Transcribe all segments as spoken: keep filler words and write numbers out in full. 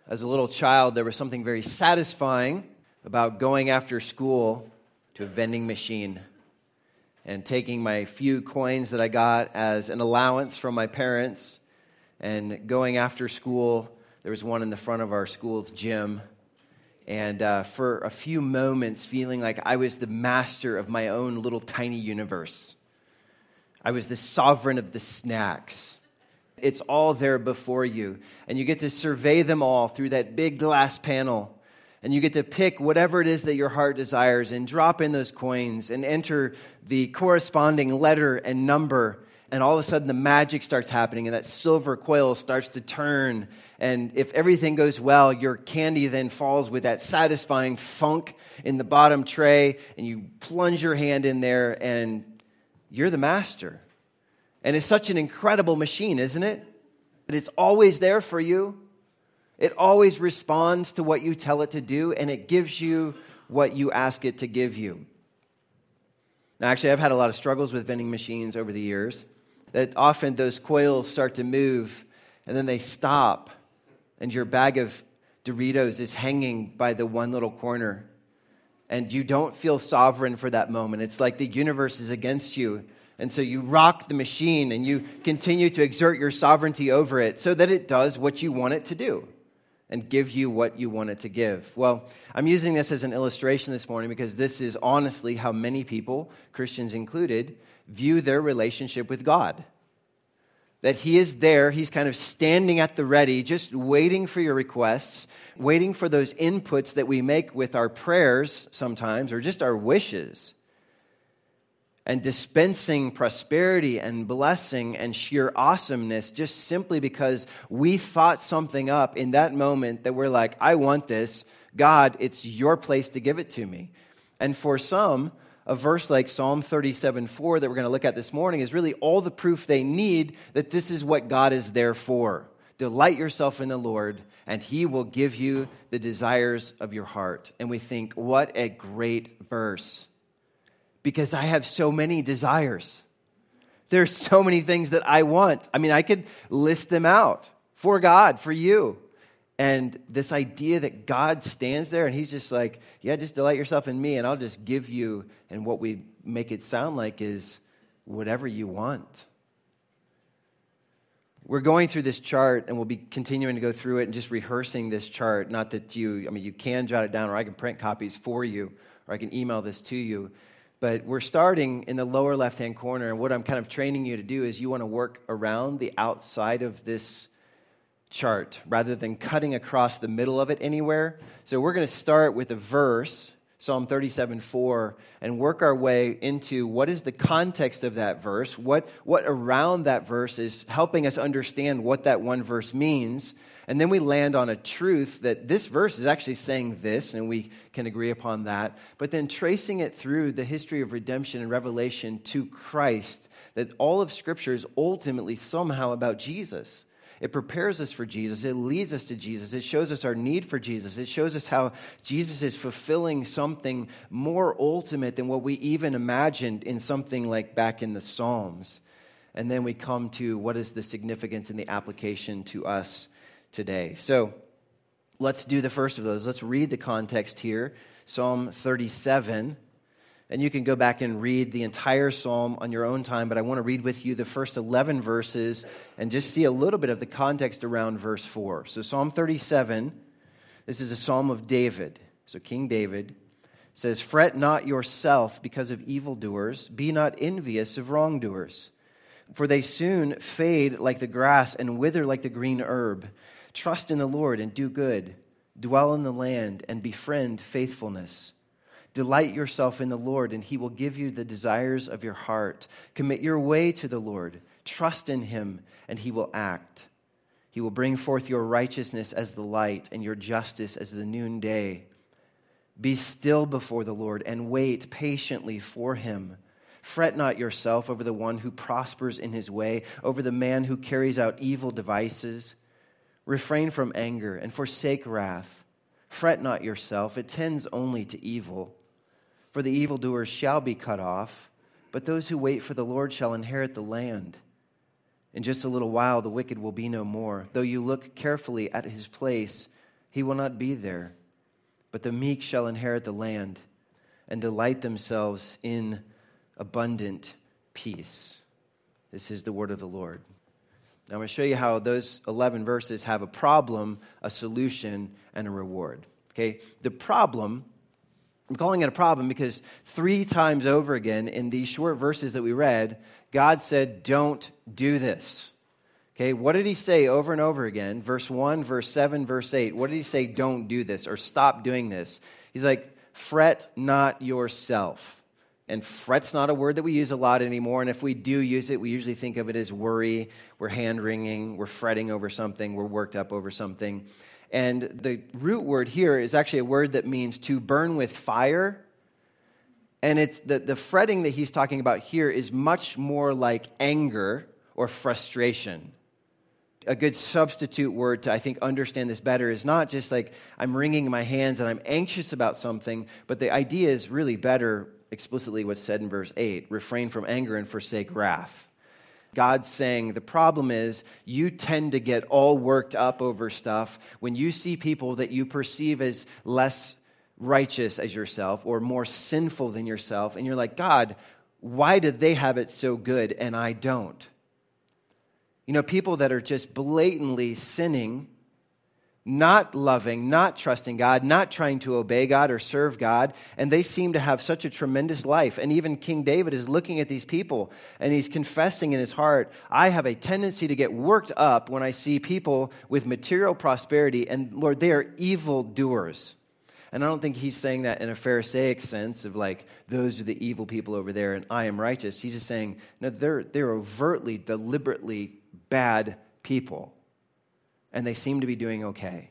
As a little child, there was something very satisfying about going after school to a vending machine and taking my few coins that I got as an allowance from my parents and going after school. There was one in the front of our school's gym. And uh, for a few moments, feeling like I was the master of my own little tiny universe. I was the sovereign of the snacks. It's all there before you, and you get to survey them all through that big glass panel, and you get to pick whatever it is that your heart desires and drop in those coins and enter the corresponding letter and number, and all of a sudden the magic starts happening, and that silver coil starts to turn, and if everything goes well, your candy then falls with that satisfying funk in the bottom tray, and you plunge your hand in there, and you're the master. And it's such an incredible machine, isn't it? That it's always there for you. It always responds to what you tell it to do, and it gives you what you ask it to give you. Now, actually, I've had a lot of struggles with vending machines over the years, that often those coils start to move, and then they stop, and your bag of Doritos is hanging by the one little corner, and you don't feel sovereign for that moment. It's like the universe is against you. And so you rock the machine and you continue to exert your sovereignty over it so that it does what you want it to do and give you what you want it to give. Well, I'm using this as an illustration this morning because this is honestly how many people, Christians included, view their relationship with God. That He is there, He's kind of standing at the ready, just waiting for your requests, waiting for those inputs that we make with our prayers sometimes, or just our wishes, and dispensing prosperity and blessing and sheer awesomeness just simply because we thought something up in that moment that we're like, I want this. God, it's your place to give it to me. And for some, a verse like Psalm thirty-seven four that we're going to look at this morning is really all the proof they need that this is what God is there for. Delight yourself in the Lord, and He will give you the desires of your heart. And we think, what a great verse. Because I have so many desires. There's so many things that I want. I mean, I could list them out for God, for you. And this idea that God stands there and He's just like, yeah, just delight yourself in me and I'll just give you. And what we make it sound like is whatever you want. We're going through this chart and we'll be continuing to go through it and just rehearsing this chart. Not that you, I mean, you can jot it down or I can print copies for you or I can email this to you. But we're starting in the lower left-hand corner, and what I'm kind of training you to do is you want to work around the outside of this chart rather than cutting across the middle of it anywhere. So we're going to start with a verse, Psalm thirty-seven four, and work our way into what is the context of that verse, what, what around that verse is helping us understand what that one verse means. And then we land on a truth that this verse is actually saying this, and we can agree upon that. But then tracing it through the history of redemption and revelation to Christ, that all of Scripture is ultimately somehow about Jesus. It prepares us for Jesus. It leads us to Jesus. It shows us our need for Jesus. It shows us how Jesus is fulfilling something more ultimate than what we even imagined in something like back in the Psalms. And then we come to what is the significance and the application to us today. So let's do the first of those. Let's read the context here, Psalm thirty-seven. And you can go back and read the entire psalm on your own time, but I want to read with you the first eleven verses and just see a little bit of the context around verse four. So Psalm thirty-seven, this is a psalm of David. So King David says, "Fret not yourself because of evildoers, be not envious of wrongdoers, for they soon fade like the grass and wither like the green herb. Trust in the Lord and do good. Dwell in the land and befriend faithfulness. Delight yourself in the Lord, and He will give you the desires of your heart. Commit your way to the Lord. Trust in Him, and He will act. He will bring forth your righteousness as the light and your justice as the noonday. Be still before the Lord and wait patiently for Him. Fret not yourself over the one who prospers in his way, over the man who carries out evil devices. Refrain from anger and forsake wrath. Fret not yourself, it tends only to evil. For the evildoers shall be cut off, but those who wait for the Lord shall inherit the land. In just a little while the wicked will be no more. Though you look carefully at his place, He will not be there, but the meek shall inherit the land and delight themselves in abundant peace. This is the word of the Lord. Now I'm going to show you how those eleven verses have a problem, a solution, and a reward. Okay, the problem, I'm calling it a problem because three times over again in these short verses that we read, God said, don't do this. Okay, what did he say over and over again? Verse one, verse seven, verse eight. What did he say, don't do this or stop doing this? He's like, fret not yourself. And fret's not a word that we use a lot anymore. And if we do use it, we usually think of it as worry. We're hand-wringing. We're fretting over something. We're worked up over something. And the root word here is actually a word that means to burn with fire. And it's the, the fretting that he's talking about here is much more like anger or frustration. A good substitute word to, I think, understand this better is not just like I'm wringing my hands and I'm anxious about something, but the idea is really better explicitly what's said in verse eight, refrain from anger and forsake wrath. God's saying the problem is you tend to get all worked up over stuff when you see people that you perceive as less righteous as yourself or more sinful than yourself, and you're like, God, why did they have it so good and I don't? You know, people that are just blatantly sinning, not loving, not trusting God, not trying to obey God or serve God, and they seem to have such a tremendous life. And even King David is looking at these people, and he's confessing in his heart, I have a tendency to get worked up when I see people with material prosperity, and Lord, they are evildoers. And I don't think he's saying that in a Pharisaic sense of like, those are the evil people over there, and I am righteous. He's just saying, no, they're, they're overtly, deliberately bad people. And they seem to be doing okay.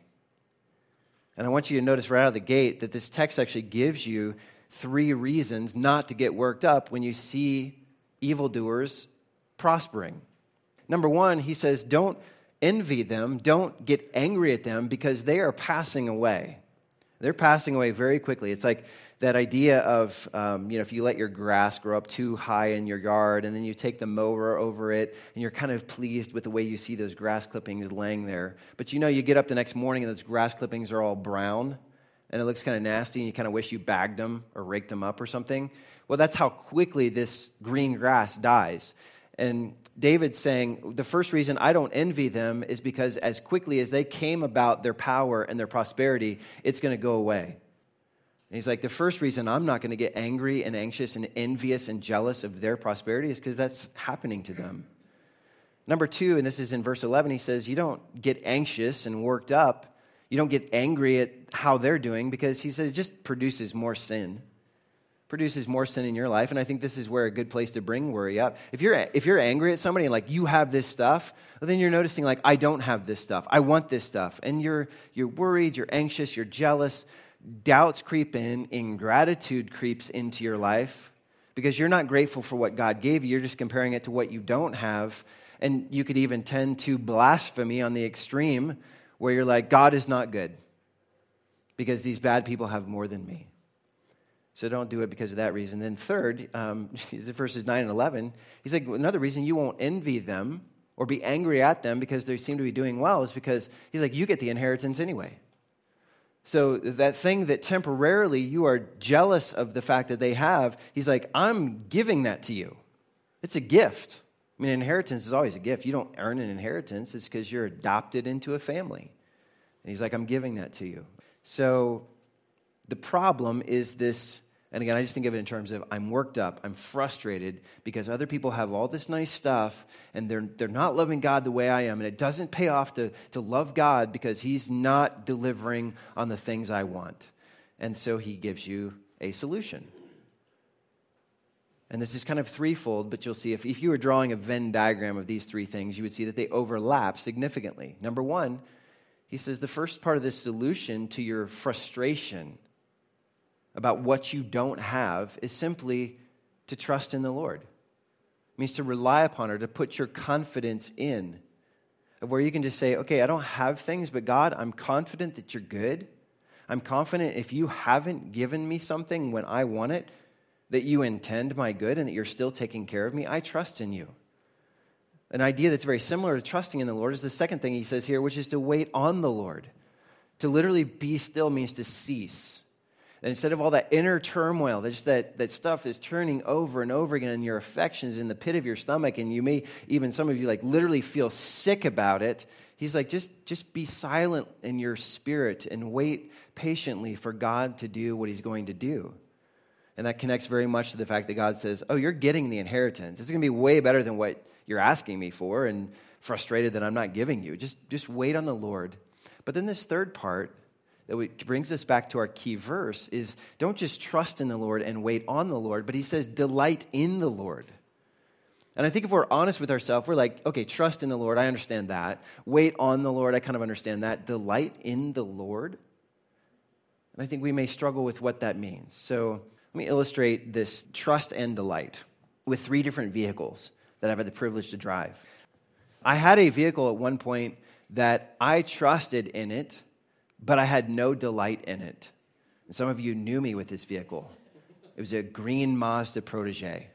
And I want you to notice right out of the gate that this text actually gives you three reasons not to get worked up when you see evildoers prospering. Number one, he says, don't envy them, don't get angry at them because they are passing away. They're passing away very quickly. It's like that idea of, um, you know, if you let your grass grow up too high in your yard and then you take the mower over it and you're kind of pleased with the way you see those grass clippings laying there. But you know, you get up the next morning and those grass clippings are all brown and it looks kind of nasty and you kind of wish you bagged them or raked them up or something. Well, that's how quickly this green grass dies. And David's saying, the first reason I don't envy them is because as quickly as they came about their power and their prosperity, it's going to go away. And he's like, the first reason I'm not going to get angry and anxious and envious and jealous of their prosperity is because that's happening to them. Number two, and this is in verse eleven, he says, you don't get anxious and worked up. You don't get angry at how they're doing because he said it just produces more sin. Produces more sin in your life, and I think this is where a good place to bring worry up. If you're if you're angry at somebody and like you have this stuff, well, then you're noticing like I don't have this stuff. I want this stuff, and you're you're worried, you're anxious, you're jealous. Doubts creep in, ingratitude creeps into your life because you're not grateful for what God gave you. You're just comparing it to what you don't have, and you could even tend to blasphemy on the extreme, where you're like God is not good because these bad people have more than me. So don't do it because of that reason. Then third, um, verses nine and eleven, he's like, another reason you won't envy them or be angry at them because they seem to be doing well is because he's like, you get the inheritance anyway. So that thing that temporarily you are jealous of the fact that they have, he's like, I'm giving that to you. It's a gift. I mean, inheritance is always a gift. You don't earn an inheritance. It's because you're adopted into a family. And he's like, I'm giving that to you. So the problem is this. And again, I just think of it in terms of I'm worked up, I'm frustrated because other people have all this nice stuff and they're they're not loving God the way I am. And it doesn't pay off to, to love God because he's not delivering on the things I want. And so he gives you a solution. And this is kind of threefold, but you'll see if, if you were drawing a Venn diagram of these three things, you would see that they overlap significantly. Number one, he says the first part of this solution to your frustration about what you don't have is simply to trust in the Lord. It means to rely upon her, to put your confidence in, of where you can just say, okay, I don't have things, but God, I'm confident that you're good. I'm confident if you haven't given me something when I want it, that you intend my good and that you're still taking care of me. I trust in you. An idea that's very similar to trusting in the Lord is the second thing he says here, which is to wait on the Lord. To literally be still means to cease. And instead of all that inner turmoil, that just that, that stuff is turning over and over again in your affections in the pit of your stomach, and you may, even some of you, like literally feel sick about it. He's like, just, just be silent in your spirit and wait patiently for God to do what he's going to do. And that connects very much to the fact that God says, oh, you're getting the inheritance. It's going to be way better than what you're asking me for, and frustrated that I'm not giving you. Just, just wait on the Lord. But then this third part that brings us back to our key verse is don't just trust in the Lord and wait on the Lord, but he says delight in the Lord. And I think if we're honest with ourselves, we're like, okay, trust in the Lord, I understand that. Wait on the Lord, I kind of understand that. Delight in the Lord. And I think we may struggle with what that means. So let me illustrate this trust and delight with three different vehicles that I've had the privilege to drive. I had a vehicle at one point that I trusted in it, but I had no delight in it. And some of you knew me with this vehicle. It was a green Mazda Protege.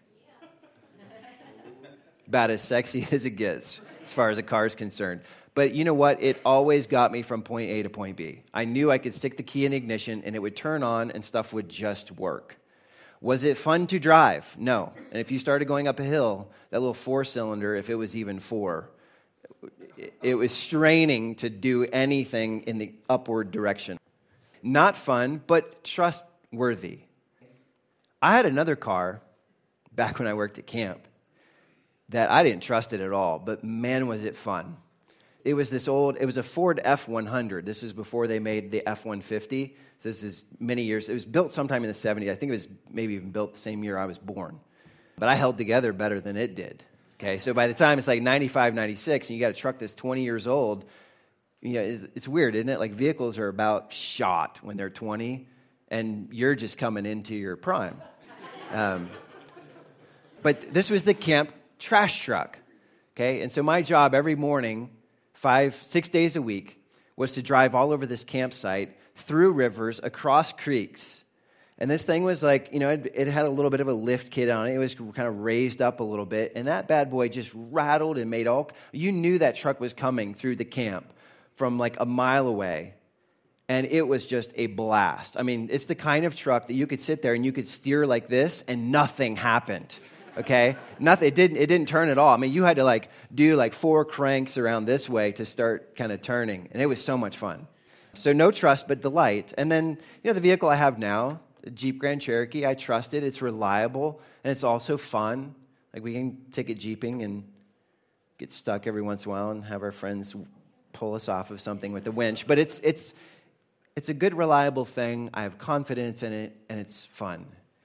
About as sexy as it gets, as far as a car is concerned. But you know what? It always got me from point A to point B. I knew I could stick the key in the ignition, and it would turn on, and stuff would just work. Was it fun to drive? No. And if you started going up a hill, that little four-cylinder, if it was even four, it was straining to do anything in the upward direction. Not fun, but trustworthy. I had another car back when I worked at camp that I didn't trust it at all, but man, was it fun. It was this old, it was a Ford F one hundred. This is before they made the F one fifty. So this is many years. It was built sometime in the seventies. I think it was maybe even built the same year I was born. But I held together better than it did. Okay, so by the time it's like ninety-five, ninety-six, and you got a truck that's twenty years old, you know, it's, it's weird, isn't it? Like vehicles are about shot when they're twenty, and you're just coming into your prime. Um, but this was the camp trash truck, okay? And so my job every morning, five, six days a week, was to drive all over this campsite, through rivers, across creeks. And this thing was like, you know, it, it had a little bit of a lift kit on it. It was kind of raised up a little bit. And that bad boy just rattled and made all... You knew that truck was coming through the camp from like a mile away. And it was just a blast. I mean, it's the kind of truck that you could sit there and you could steer like this and nothing happened. Okay? Nothing. It didn't, it didn't turn at all. I mean, you had to like do like four cranks around this way to start kind of turning. And it was so much fun. So no trust, but delight. And then, you know, the vehicle I have now, the Jeep Grand Cherokee, I trust it. It's reliable, and it's also fun. Like, we can take it jeeping and get stuck every once in a while and have our friends pull us off of something with a winch. But it's it's it's a good, reliable thing. I have confidence in it, and it's fun.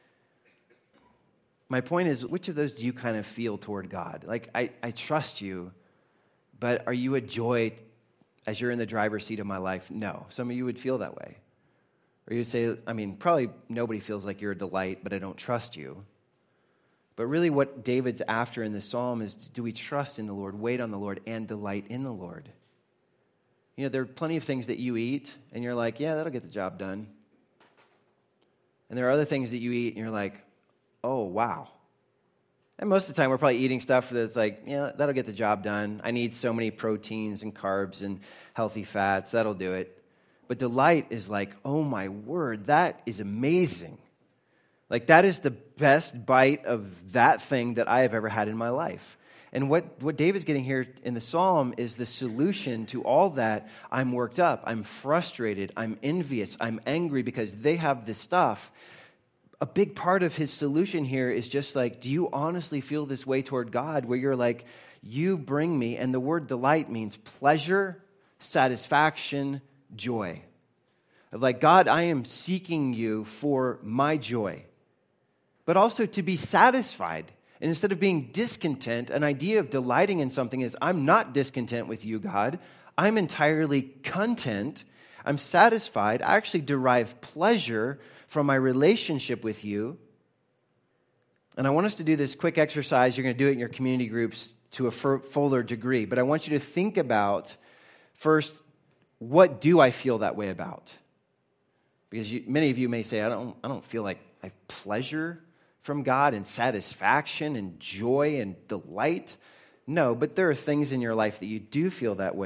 My point is, which of those do you kind of feel toward God? Like, I, I trust you, but are you a joy as you're in the driver's seat of my life? No. Some of you would feel that way. Or you'd say, I mean, probably nobody feels like you're a delight, but I don't trust you. But really what David's after in this psalm is, do we trust in the Lord, wait on the Lord, and delight in the Lord? You know, there are plenty of things that you eat, and you're like, yeah, that'll get the job done. And there are other things that you eat, and you're like, oh, wow. And most of the time, we're probably eating stuff that's like, yeah, that'll get the job done. I need so many proteins and carbs and healthy fats. That'll do it. But delight is like, oh my word, that is amazing. Like, that is the best bite of that thing that I have ever had in my life. And what, what David's getting here in the psalm is the solution to all that. I'm worked up, I'm frustrated, I'm envious, I'm angry because they have this stuff. A big part of his solution here is just like, do you honestly feel this way toward God, where you're like, you bring me, and the word delight means pleasure, satisfaction, joy. Of like, God, I am seeking you for my joy. But also to be satisfied. And instead of being discontent, an idea of delighting in something is, I'm not discontent with you, God. I'm entirely content. I'm satisfied. I actually derive pleasure from my relationship with you. And I want us to do this quick exercise. You're going to do it in your community groups to a fuller degree. But I want you to think about, first, what do I feel that way about? Because you, many of you may say, I don't, I don't feel like I have pleasure from God and satisfaction and joy and delight. No, but there are things in your life that you do feel that way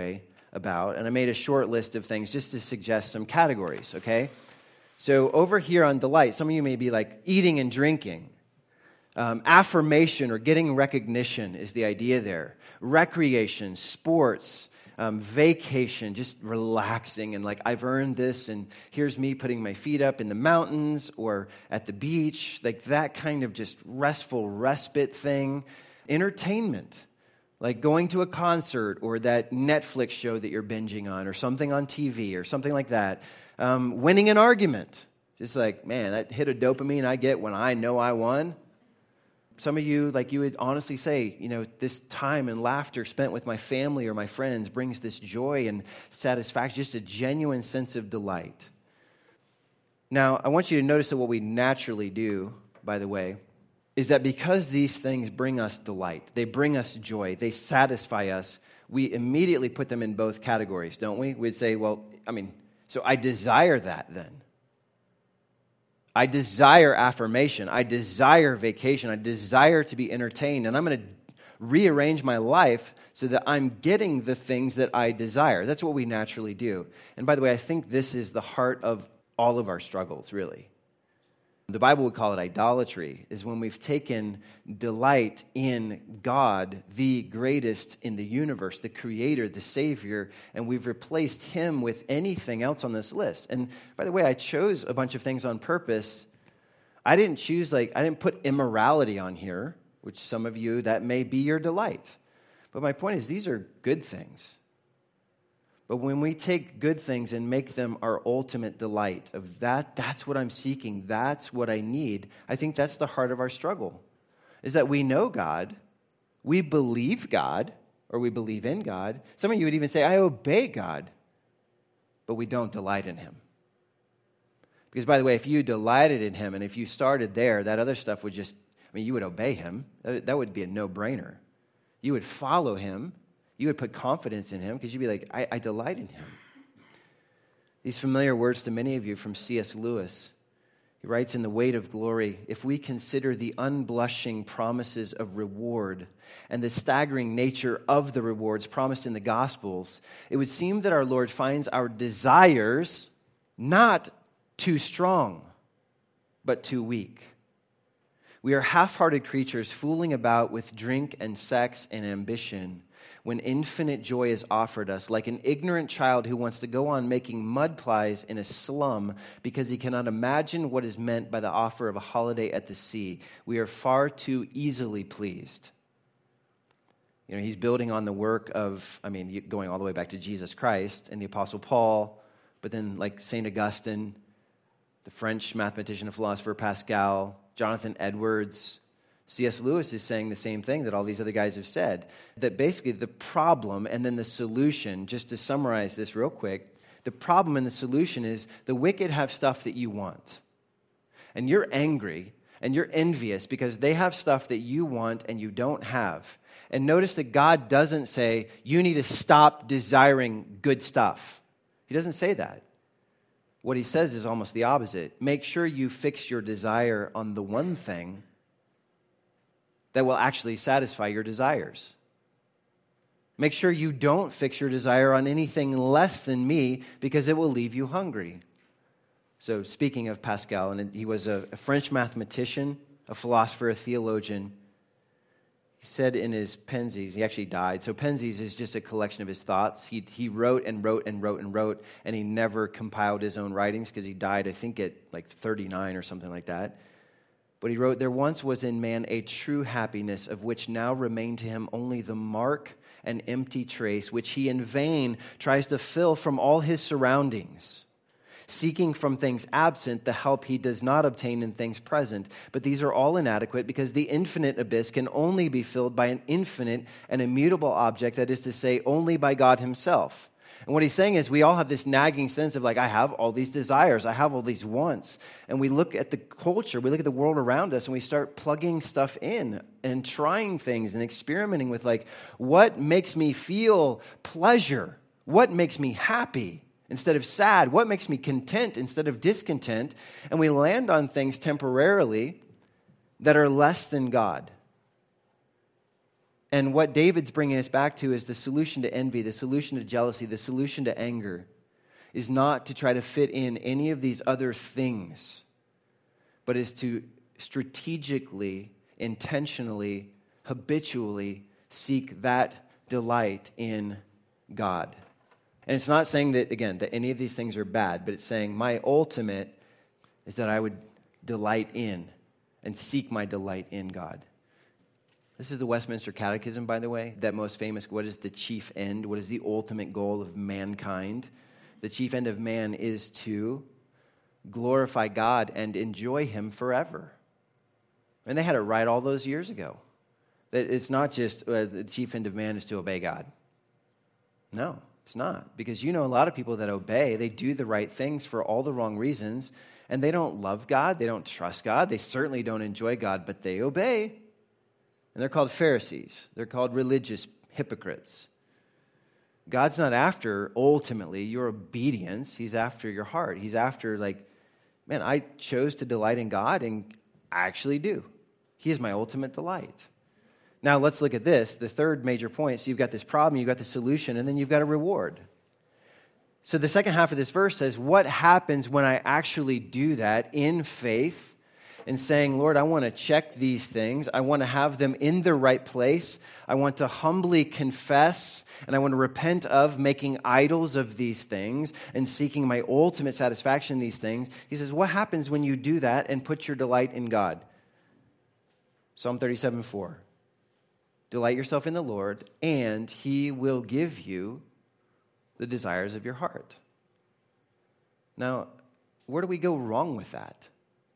about, and I made a short list of things just to suggest some categories, okay? So over here on delight, some of you may be like eating and drinking. Um, affirmation or getting recognition is the idea there. Recreation, sports, um, vacation, just relaxing and like, I've earned this, and here's me putting my feet up in the mountains or at the beach, like that kind of just restful respite thing. Entertainment, like going to a concert or that Netflix show that you're binging on or something on T V or something like that. Um, winning an argument, just like, man, that hit of dopamine I get when I know I won. Some of you, like you would honestly say, you know, this time and laughter spent with my family or my friends brings this joy and satisfaction, just a genuine sense of delight. Now, I want you to notice that what we naturally do, by the way, is that because these things bring us delight, they bring us joy, they satisfy us, we immediately put them in both categories, don't we? We'd say, well, I mean, so I desire that then. I desire affirmation. I desire vacation. I desire to be entertained. And I'm going to rearrange my life so that I'm getting the things that I desire. That's what we naturally do. And by the way, I think this is the heart of all of our struggles, really. The Bible would call it idolatry, is when we've taken delight in God, the greatest in the universe, the creator, the savior, and we've replaced him with anything else on this list. And by the way, I chose a bunch of things on purpose. I didn't choose, like, I didn't put immorality on here, which some of you, that may be your delight. But my point is, these are good things. But when we take good things and make them our ultimate delight of that, that's what I'm seeking, that's what I need, I think that's the heart of our struggle, is that we know God, we believe God, or we believe in God. Some of you would even say, I obey God, but we don't delight in him. Because by the way, if you delighted in him and if you started there, that other stuff would just, I mean, you would obey him. That would be a no-brainer. You would follow him. You would put confidence in him because you'd be like, I, I delight in him. These familiar words to many of you from C S Lewis. He writes in The Weight of Glory, if we consider the unblushing promises of reward and the staggering nature of the rewards promised in the Gospels, it would seem that our Lord finds our desires not too strong, but too weak. We are half-hearted creatures fooling about with drink and sex and ambition when infinite joy is offered us, like an ignorant child who wants to go on making mud pies in a slum because he cannot imagine what is meant by the offer of a holiday at the sea. We are far too easily pleased. You know, he's building on the work of, I mean, going all the way back to Jesus Christ and the Apostle Paul, but then like Saint Augustine, the French mathematician and philosopher Pascal, Jonathan Edwards. C S Lewis is saying the same thing that all these other guys have said, that basically the problem and then the solution, just to summarize this real quick, the problem and the solution is the wicked have stuff that you want. And you're angry and you're envious because they have stuff that you want and you don't have. And notice that God doesn't say, you need to stop desiring good stuff. He doesn't say that. What he says is almost the opposite. Make sure you fix your desire on the one thing that will actually satisfy your desires. Make sure you don't fix your desire on anything less than me because it will leave you hungry. So speaking of Pascal, and he was a, a French mathematician, a philosopher, a theologian. He said in his Pensies, he actually died. So Pensies is just a collection of his thoughts. He he wrote and wrote and wrote and wrote, and he never compiled his own writings because he died, I think, at like thirty-nine or something like that. But he wrote, there once was in man a true happiness of which now remained to him only the mark and empty trace, which he in vain tries to fill from all his surroundings, seeking from things absent the help he does not obtain in things present. But these are all inadequate because the infinite abyss can only be filled by an infinite and immutable object, that is to say, only by God himself. And what he's saying is we all have this nagging sense of like, I have all these desires, I have all these wants. And we look at the culture, we look at the world around us, and we start plugging stuff in and trying things and experimenting with like, what makes me feel pleasure? What makes me happy instead of sad? What makes me content instead of discontent? And we land on things temporarily that are less than God. And what David's bringing us back to is the solution to envy, the solution to jealousy, the solution to anger is not to try to fit in any of these other things, but is to strategically, intentionally, habitually seek that delight in God. And it's not saying that, again, that any of these things are bad, but it's saying my ultimate is that I would delight in and seek my delight in God. This is the Westminster Catechism, by the way, that most famous, what is the chief end? What is the ultimate goal of mankind? The chief end of man is to glorify God and enjoy him forever. And they had it right all those years ago. That it's not just uh, the chief end of man is to obey God. No, it's not. Because you know a lot of people that obey, they do the right things for all the wrong reasons, and they don't love God, they don't trust God, they certainly don't enjoy God, but they obey. And they're called Pharisees. They're called religious hypocrites. God's not after, ultimately, your obedience. He's after your heart. He's after, like, man, I chose to delight in God, and I actually do. He is my ultimate delight. Now, let's look at this, the third major point. So you've got this problem, you've got the solution, and then you've got a reward. So the second half of this verse says, what happens when I actually do that in faith and saying, Lord, I want to check these things. I want to have them in the right place. I want to humbly confess, and I want to repent of making idols of these things and seeking my ultimate satisfaction in these things. He says, what happens when you do that and put your delight in God? Psalm thirty-seven four. Delight yourself in the Lord, and he will give you the desires of your heart. Now, where do we go wrong with that?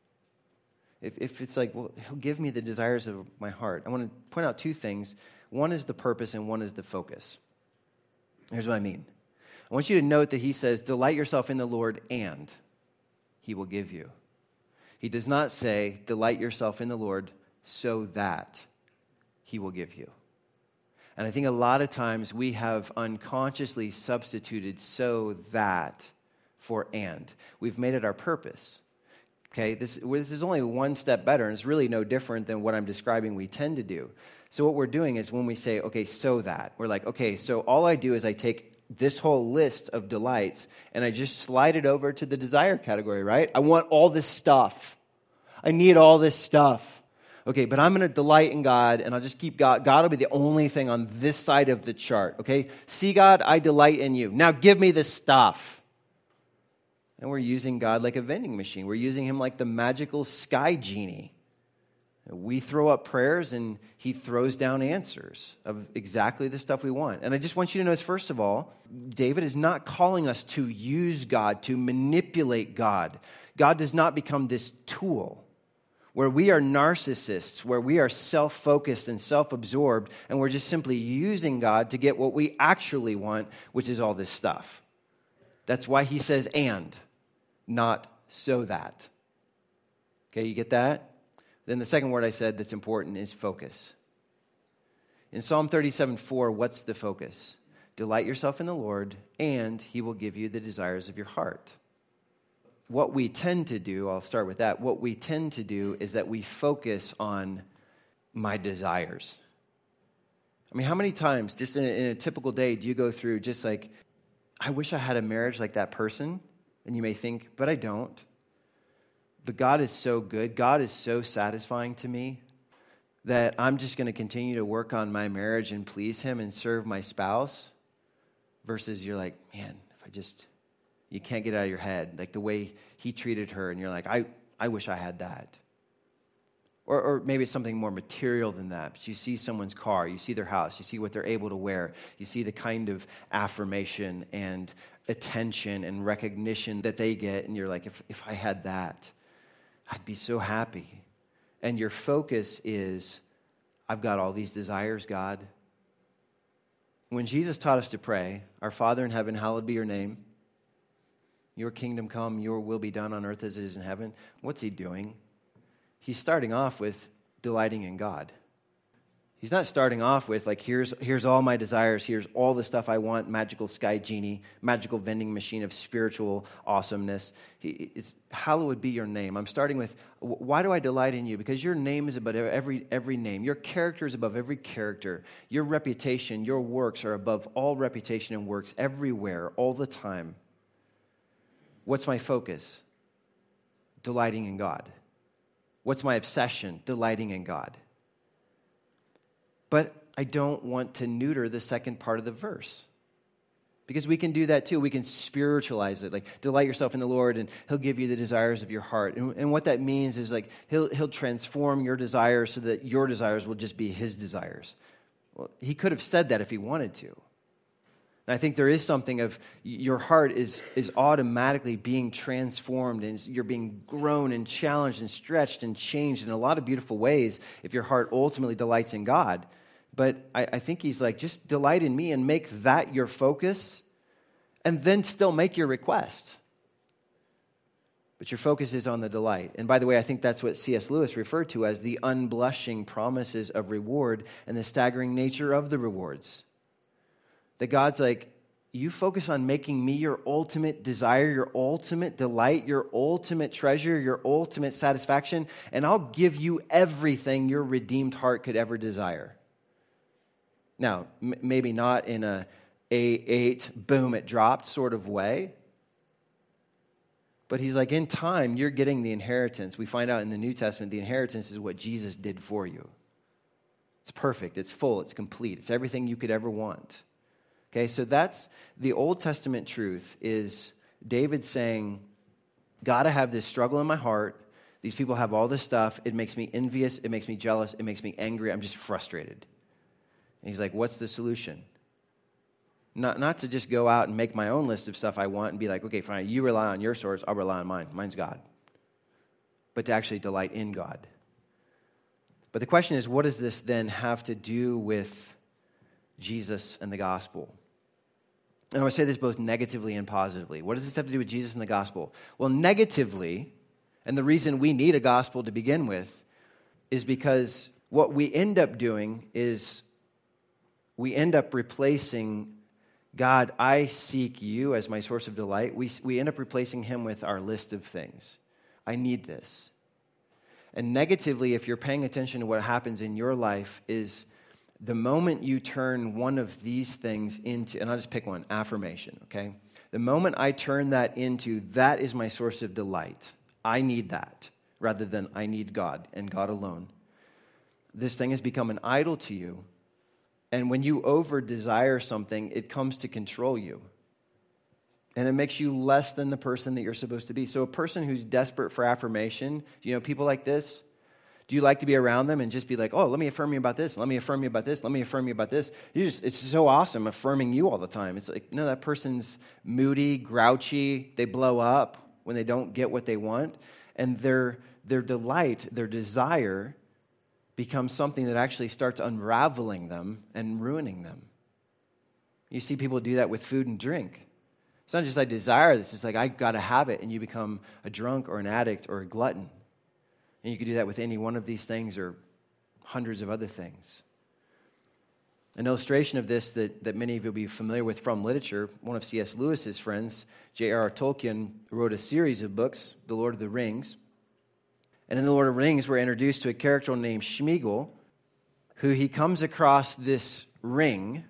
If, if it's like, well, he'll give me the desires of my heart. I want to point out two things. One is the purpose and one is the focus. Here's what I mean. I want you to note that he says, delight yourself in the Lord and he will give you. He does not say, delight yourself in the Lord so that he will give you. And I think a lot of times we have unconsciously substituted so that for and. We've made it our purpose. Okay, this, this is only one step better, and it's really no different than what I'm describing we tend to do. So what we're doing is when we say, okay, so that, we're like, okay, so all I do is I take this whole list of delights, and I just slide it over to the desire category, right? I want all this stuff. I need all this stuff. Okay, but I'm going to delight in God, and I'll just keep God. God will be the only thing on this side of the chart, okay? See, God, I delight in you. Now give me this stuff. And we're using God like a vending machine. We're using him like the magical sky genie. We throw up prayers and he throws down answers of exactly the stuff we want. And I just want you to notice, first of all, David is not calling us to use God, to manipulate God. God does not become this tool where we are narcissists, where we are self-focused and self-absorbed, and we're just simply using God to get what we actually want, which is all this stuff. That's why he says and. Not so that. Okay, you get that? Then the second word I said that's important is focus. In Psalm thirty-seven four, what's the focus? Delight yourself in the Lord, and he will give you the desires of your heart. What we tend to do, I'll start with that, what we tend to do is that we focus on my desires. I mean, how many times, just in a, in a typical day, do you go through just like, I wish I had a marriage like that person? And you may think, but I don't. But God is so good. God is so satisfying to me that I'm just going to continue to work on my marriage and please him and serve my spouse. Versus you're like, man, if I just, you can't get out of your head. Like the way he treated her. And you're like, I, I wish I had that. Or, or maybe it's something more material than that. But you see someone's car, you see their house, you see what they're able to wear, you see the kind of affirmation and attention and recognition that they get, and you're like, if, if I had that, I'd be so happy. And your focus is, I've got all these desires, God. When Jesus taught us to pray, our Father in heaven, hallowed be your name. Your kingdom come, your will be done on earth as it is in heaven. What's he doing? He's starting off with delighting in God. He's not starting off with like, here's here's all my desires, here's all the stuff I want, magical sky genie, magical vending machine of spiritual awesomeness. He, it's, hallowed be your name. I'm starting with, why do I delight in you? Because your name is above every, every name. Your character is above every character. Your reputation, your works are above all reputation and works everywhere, all the time. What's my focus? Delighting in God. What's my obsession? Delighting in God. But I don't want to neuter the second part of the verse. Because we can do that too. We can spiritualize it. Like, delight yourself in the Lord and he'll give you the desires of your heart. And, and what that means is like, he'll, he'll transform your desires so that your desires will just be his desires. Well, he could have said that if he wanted to. And I think there is something of your heart is, is automatically being transformed and you're being grown and challenged and stretched and changed in a lot of beautiful ways if your heart ultimately delights in God. But I, I think he's like, just delight in me and make that your focus and then still make your request. But your focus is on the delight. And by the way, I think that's what C S Lewis referred to as the unblushing promises of reward and the staggering nature of the rewards. That God's like, you focus on making me your ultimate desire, your ultimate delight, your ultimate treasure, your ultimate satisfaction, and I'll give you everything your redeemed heart could ever desire. Now, m- maybe not in a A eight, boom, it dropped sort of way. But he's like, in time, you're getting the inheritance. We find out in the New Testament, the inheritance is what Jesus did for you. It's perfect, it's full, it's complete, it's everything you could ever want. Okay, so that's the Old Testament truth is David saying, gotta have this struggle in my heart. These people have all this stuff. It makes me envious. It makes me jealous. It makes me angry. I'm just frustrated. And he's like, what's the solution? Not, not to just go out and make my own list of stuff I want and be like, okay, fine, you rely on your source, I'll rely on mine. Mine's God. But to actually delight in God. But the question is, what does this then have to do with Jesus and the gospel? And I want to say this both negatively and positively. What does this have to do with Jesus and the gospel? Well, negatively, and the reason we need a gospel to begin with, is because what we end up doing is we end up replacing God, I seek you as my source of delight. We, we end up replacing him with our list of things. I need this. And negatively, if you're paying attention to what happens in your life, is the moment you turn one of these things into, and I'll just pick one, affirmation, okay? The moment I turn that into, that is my source of delight. I need that, rather than I need God and God alone. This thing has become an idol to you. And when you over-desire something, it comes to control you. And it makes you less than the person that you're supposed to be. So a person who's desperate for affirmation, you know, people like this, do you like to be around them and just be like, oh, let me affirm you about this, let me affirm you about this, let me affirm you about this? You just, it's so awesome affirming you all the time. It's like, no, that person's moody, grouchy, they blow up when they don't get what they want. And their their delight, their desire becomes something that actually starts unraveling them and ruining them. You see people do that with food and drink. It's not just I desire this, it's like I got to have it, and you become a drunk or an addict or a glutton. And you could do that with any one of these things or hundreds of other things. An illustration of this that, that many of you will be familiar with from literature, one of C S Lewis's friends, J R R Tolkien, wrote a series of books, The Lord of the Rings. And in The Lord of the Rings, we're introduced to a character named Sméagol, who he comes across this ring,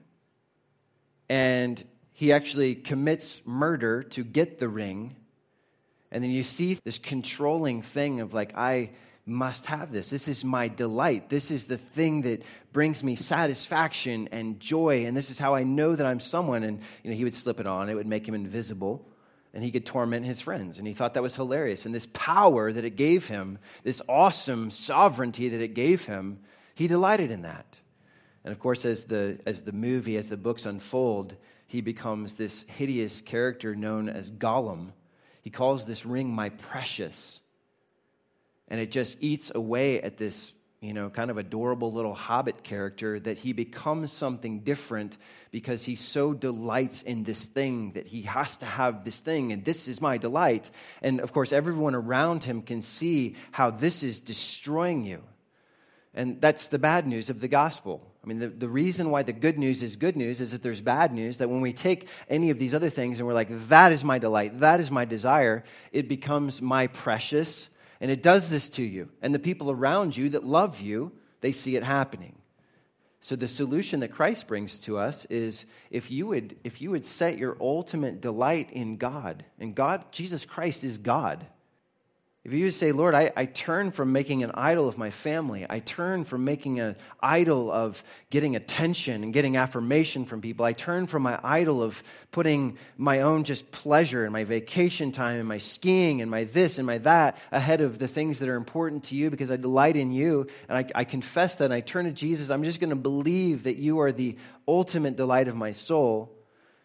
and he actually commits murder to get the ring. And then you see this controlling thing of like, I must have this. This is my delight. This is the thing that brings me satisfaction and joy. And this is how I know that I'm someone. And you know, he would slip it on. It would make him invisible. And he could torment his friends. And he thought that was hilarious. And this power that it gave him, this awesome sovereignty that it gave him, he delighted in that. And of course, as the as the movie, as the books unfold, he becomes this hideous character known as Gollum. He calls this ring my precious. And it just eats away at this, you know, kind of adorable little hobbit character that he becomes something different because he so delights in this thing that he has to have this thing, and this is my delight. And of course, everyone around him can see how this is destroying you. And that's the bad news of the gospel. I mean, the, the reason why the good news is good news is that there's bad news, that when we take any of these other things and we're like, that is my delight, that is my desire, it becomes my precious, and it does this to you. And the people around you that love you, they see it happening. So the solution that Christ brings to us is if you would, if you would set your ultimate delight in God, and God, Jesus Christ is God. If you would say, Lord, I, I turn from making an idol of my family. I turn from making an idol of getting attention and getting affirmation from people. I turn from my idol of putting my own just pleasure and my vacation time and my skiing and my this and my that ahead of the things that are important to you because I delight in you. And I, I confess that and I turn to Jesus. I'm just going to believe that you are the ultimate delight of my soul.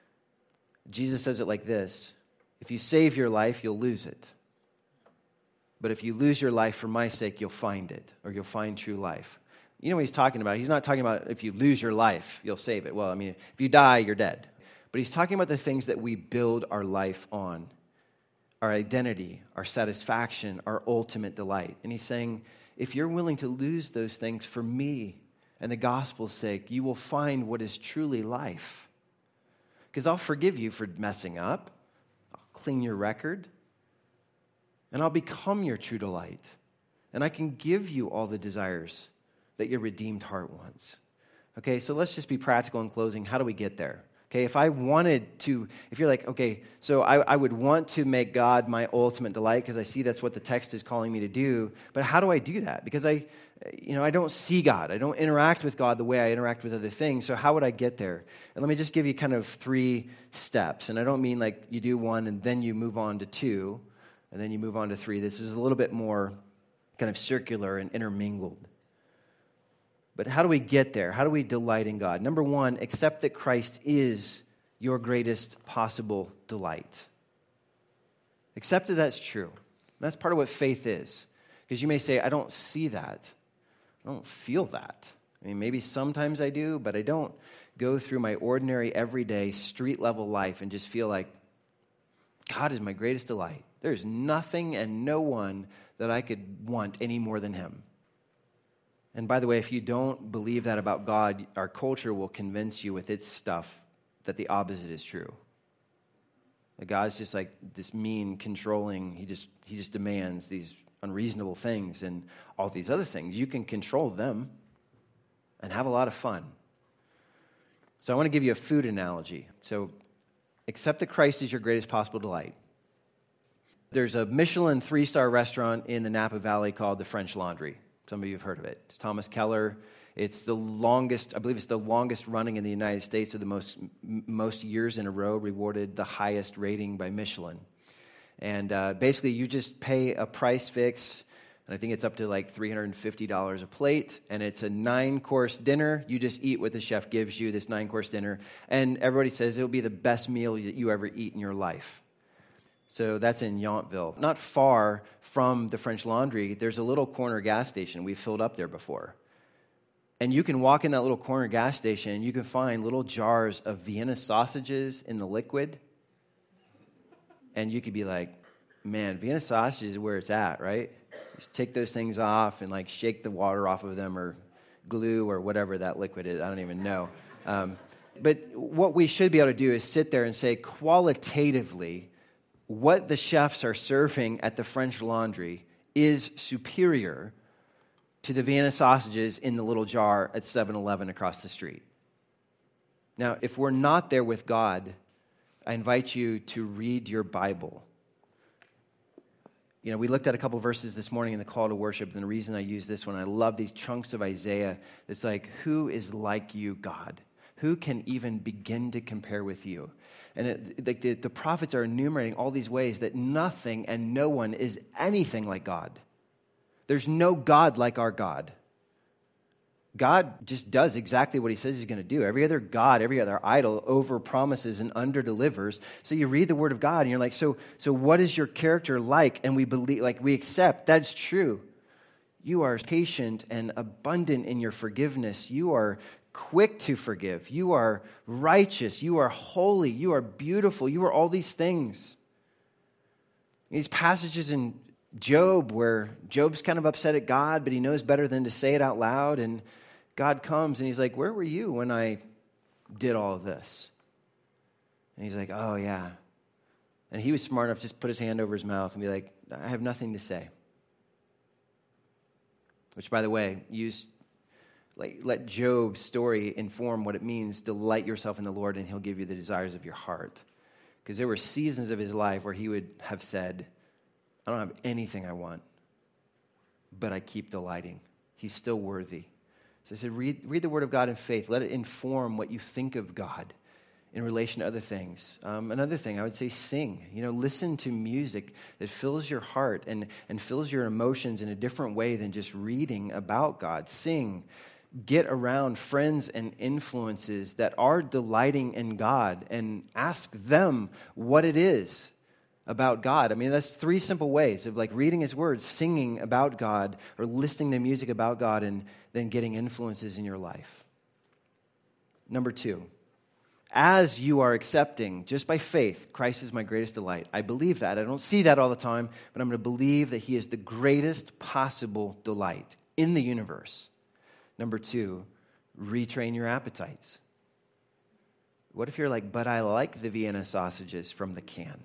Jesus says it like this: if you save your life, you'll lose it. But if you lose your life for my sake, you'll find it, or you'll find true life. You know what he's talking about? He's not talking about if you lose your life, you'll save it. Well, I mean, if you die, you're dead. But he's talking about the things that we build our life on, our identity, our satisfaction, our ultimate delight. And he's saying, if you're willing to lose those things for me and the gospel's sake, you will find what is truly life. Because I'll forgive you for messing up. I'll clean your record. And I'll become your true delight. And I can give you all the desires that your redeemed heart wants. Okay, so let's just be practical in closing. How do we get there? Okay, if I wanted to, if you're like, okay, so I, I would want to make God my ultimate delight because I see that's what the text is calling me to do. But how do I do that? Because I, you know, I don't see God. I don't interact with God the way I interact with other things. So how would I get there? And let me just give you kind of three steps. And I don't mean like you do one and then you move on to two. And then you move on to three. This is a little bit more kind of circular and intermingled. But how do we get there? How do we delight in God? Number one, accept that Christ is your greatest possible delight. Accept that that's true. That's part of what faith is. Because you may say, I don't see that. I don't feel that. I mean, maybe sometimes I do, but I don't go through my ordinary, everyday, street-level life and just feel like God is my greatest delight. There's nothing and no one that I could want any more than him. And by the way, if you don't believe that about God, our culture will convince you with its stuff that the opposite is true. That God's just like this mean, controlling, he just he just demands these unreasonable things and all these other things. You can control them and have a lot of fun. So I want to give you a food analogy. So accept that Christ is your greatest possible delight. There's a Michelin three-star restaurant in the Napa Valley called the French Laundry. Some of you have heard of it. It's Thomas Keller. It's the longest, I believe it's the longest running in the United States of the most most years in a row, rewarded the highest rating by Michelin. And uh, basically you just pay a price fix, and I think it's up to like three hundred fifty dollars a plate, and it's a nine-course dinner. You just eat what the chef gives you, this nine-course dinner, and everybody says it'll be the best meal that you ever eat in your life. So that's in Yountville. Not far from the French Laundry, there's a little corner gas station. We've filled up there before. And you can walk in that little corner gas station, and you can find little jars of Vienna sausages in the liquid. And you could be like, man, Vienna sausage is where it's at, right? Just take those things off and like shake the water off of them or glue or whatever that liquid is. I don't even know. Um, but what we should be able to do is sit there and say qualitatively, what the chefs are serving at the French Laundry is superior to the Vienna sausages in the little jar at seven eleven across the street. Now, if we're not there with God, I invite you to read your Bible. You know, we looked at a couple verses this morning in the call to worship, and the reason I use this one, I love these chunks of Isaiah. It's like, who is like you, God? Who can even begin to compare with you? And it, the, the, the prophets are enumerating all these ways that nothing and no one is anything like God. There's no God like our God. God just does exactly what he says he's going to do. Every other God, every other idol over-promises and under-delivers. So you read the word of God and you're like, so, so what is your character like? And we believe, like we accept that's true. You are patient and abundant in your forgiveness. You are quick to forgive. You are righteous. You are holy. You are beautiful. You are all these things. These passages in Job, where Job's kind of upset at God, but he knows better than to say it out loud. And God comes and he's like, where were you when I did all of this? And he's like, oh, yeah. And he was smart enough to just put his hand over his mouth and be like, I have nothing to say. Which, by the way, use like let Job's story inform what it means. Delight yourself in the Lord and he'll give you the desires of your heart. Because there were seasons of his life where he would have said, I don't have anything I want, but I keep delighting. He's still worthy. So I said, read, read the Word of God in faith. Let it inform what you think of God in relation to other things. Um, another thing, I would say sing. You know, listen to music that fills your heart and, and fills your emotions in a different way than just reading about God. Sing. Get around friends and influences that are delighting in God and ask them what it is about God. I mean, that's three simple ways of like reading His Word, singing about God, or listening to music about God, and then getting influences in your life. Number two, as you are accepting, just by faith, Christ is my greatest delight. I believe that. I don't see that all the time, but I'm going to believe that He is the greatest possible delight in the universe. Number two, retrain your appetites. What if you're like, but I like the Vienna sausages from the can?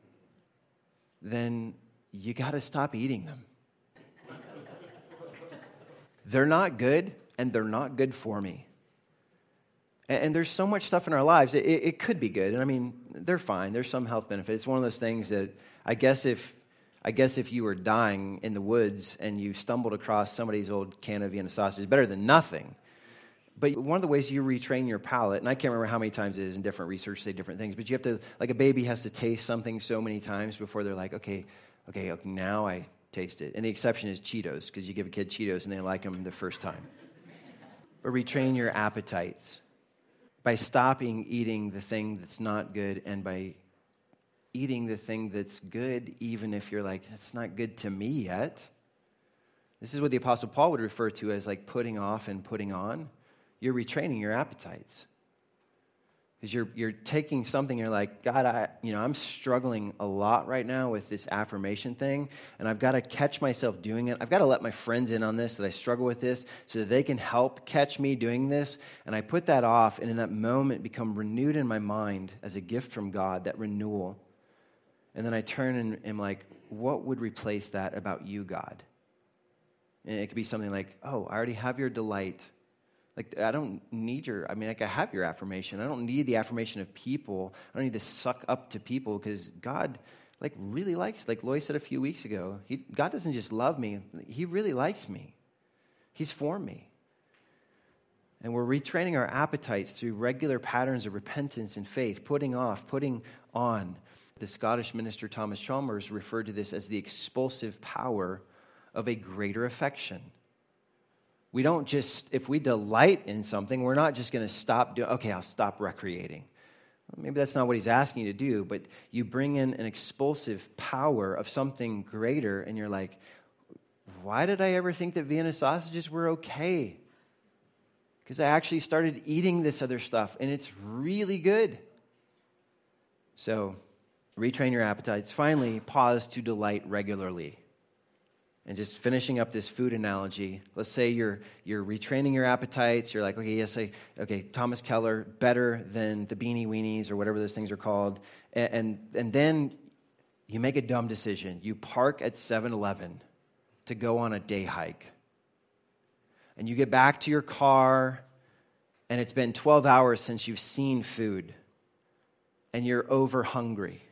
Then you got to stop eating them. They're not good, and they're not good for me. And, and there's so much stuff in our lives. It, it could be good, and I mean, they're fine. There's some health benefit. It's one of those things that I guess if I guess if you were dying in the woods and you stumbled across somebody's old can of Vienna sausage, it's better than nothing. But one of the ways you retrain your palate, and I can't remember how many times it is, and different research say different things, but you have to, like a baby has to taste something so many times before they're like, okay, okay, okay now I taste it. And the exception is Cheetos, because you give a kid Cheetos and they like them the first time. But retrain your appetites by stopping eating the thing that's not good and by eating the thing that's good, even if you're like, that's not good to me yet. This is what the Apostle Paul would refer to as like putting off and putting on. You're retraining your appetites. Because you're you're taking something, you're like, God, I, you know, I'm struggling a lot right now with this affirmation thing, and I've got to catch myself doing it. I've got to let my friends in on this, that I struggle with this, so that they can help catch me doing this. And I put that off, and in that moment become renewed in my mind as a gift from God, that renewal. And then I turn and am like, what would replace that about you, God? And it could be something like, oh, I already have your delight. Like, I don't need your, I mean, like, I have your affirmation. I don't need the affirmation of people. I don't need to suck up to people because God, like, really likes, like Loy said a few weeks ago, he, God doesn't just love me. He really likes me. He's for me. And we're retraining our appetites through regular patterns of repentance and faith, putting off, putting on. The Scottish minister Thomas Chalmers referred to this as the expulsive power of a greater affection. We don't just, if we delight in something, we're not just going to stop doing, okay, I'll stop recreating. Well, maybe that's not what he's asking you to do, but you bring in an expulsive power of something greater, and you're like, why did I ever think that Vienna sausages were okay? Because I actually started eating this other stuff, and it's really good. So, retrain your appetites. Finally, pause to delight regularly. And just finishing up this food analogy, let's say you're you're retraining your appetites. You're like, okay, yes, I, okay, Thomas Keller, better than the Beanie Weenies or whatever those things are called. And, and, and then you make a dumb decision. You park at seven eleven to go on a day hike. And you get back to your car, and it's been twelve hours since you've seen food. And you're over hungry.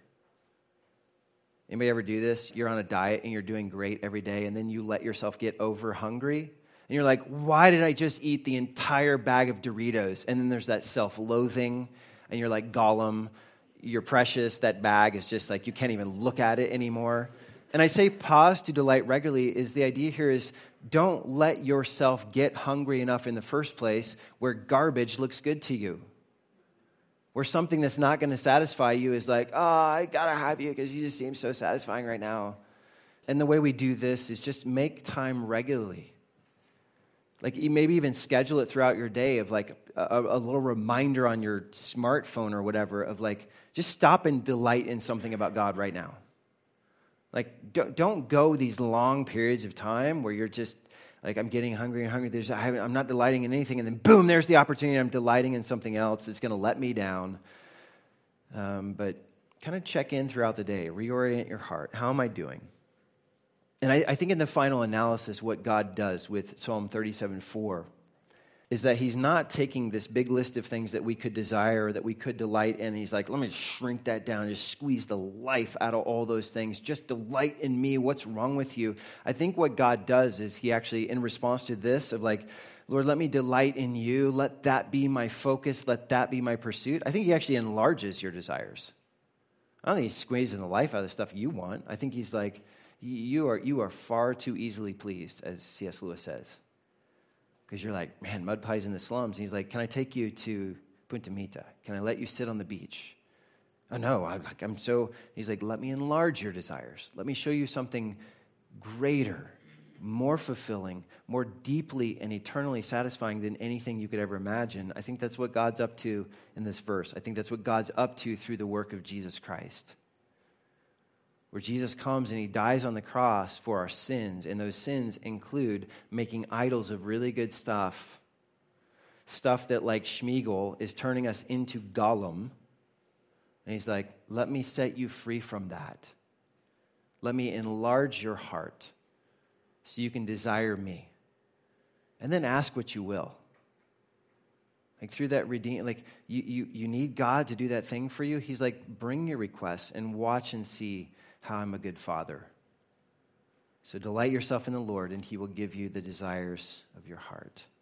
Anybody ever do this? You're on a diet and you're doing great every day, and then you let yourself get over hungry. And you're like, why did I just eat the entire bag of Doritos? And then there's that self-loathing, and you're like, Gollum, you're precious. That bag is just like, you can't even look at it anymore. And I say pause to delight regularly is the idea here is don't let yourself get hungry enough in the first place where garbage looks good to you. Where something that's not going to satisfy you is like, oh, I got to have you because you just seem so satisfying right now. And the way we do this is just make time regularly. Like maybe even schedule it throughout your day of like a, a little reminder on your smartphone or whatever of like, just stop and delight in something about God right now. Like, don't, don't go these long periods of time where you're just like, I'm getting hungry and hungry. There's, I haven't, I'm not delighting in anything. And then boom, there's the opportunity. I'm delighting in something else that's going to let me down. Um, but kind of check in throughout the day. Reorient your heart. How am I doing? And I, I think in the final analysis, what God does with Psalm thirty-seven four is that he's not taking this big list of things that we could desire or that we could delight in. He's like, let me shrink that down, just squeeze the life out of all those things. Just delight in me. What's wrong with you? I think what God does is he actually, in response to this of like, Lord, let me delight in you. Let that be my focus. Let that be my pursuit. I think he actually enlarges your desires. I don't think he's squeezing the life out of the stuff you want. I think he's like, you are, you are far too easily pleased, as C S Lewis says. Because you're like, man, mud pie's in the slums. And he's like, can I take you to Punta Mita? Can I let you sit on the beach? Oh, no, I'm, like, I'm so, he's like, let me enlarge your desires. Let me show you something greater, more fulfilling, more deeply and eternally satisfying than anything you could ever imagine. I think that's what God's up to in this verse. I think that's what God's up to through the work of Jesus Christ, where Jesus comes and he dies on the cross for our sins, and those sins include making idols of really good stuff, stuff that, like Schmeagol, is turning us into Gollum. And he's like, let me set you free from that. Let me enlarge your heart so you can desire me. And then ask what you will. Like through that redeem, like you, you, you need God to do that thing for you. He's like, bring your requests and watch and see how I'm a good father. So delight yourself in the Lord, and he will give you the desires of your heart.